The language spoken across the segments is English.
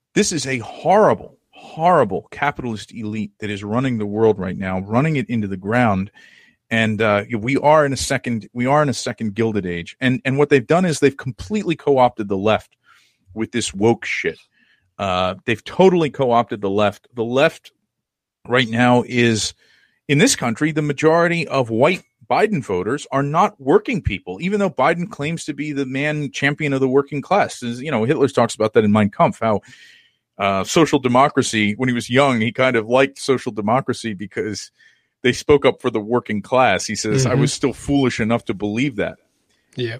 This is a horrible, horrible capitalist elite that is running the world right now, running it into the ground. And we are in a second Gilded Age. And what they've done is they've completely co-opted the left with this woke shit. They've totally co-opted the left. The left right now is, in this country, the majority of white Biden voters are not working people, even though Biden claims to be the man champion of the working class. You know, Hitler talks about that in Mein Kampf, how social democracy, when he was young, he kind of liked social democracy because they spoke up for the working class. He says, I was still foolish enough to believe that. Yeah.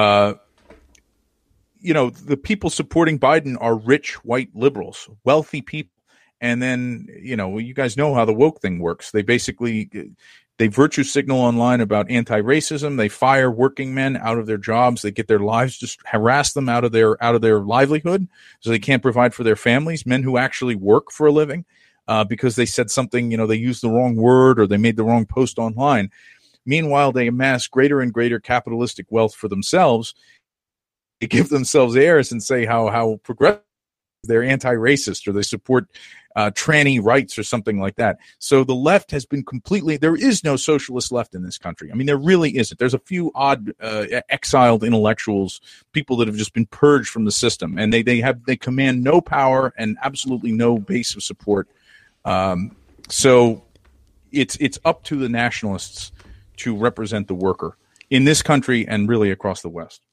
You know, the people supporting Biden are rich white liberals, wealthy people. And then, you know, you guys know how the woke thing works. They virtue signal online about anti-racism. They fire working men out of their jobs. They get their lives, just harass them out of their livelihood, so they can't provide for their families. Men who actually work for a living, because they said something, you know, they used the wrong word or they made the wrong post online. Meanwhile, they amass greater and greater capitalistic wealth for themselves. They give themselves airs and say how progressive they're, anti-racist, or they support tranny rights or something like that. So the left has been completely, there is no socialist left in this country. I mean, there really isn't. There's a few odd exiled intellectuals, people that have just been purged from the system, and they command no power and absolutely no base of support. So it's up to the nationalists to represent the worker in this country and really across the West.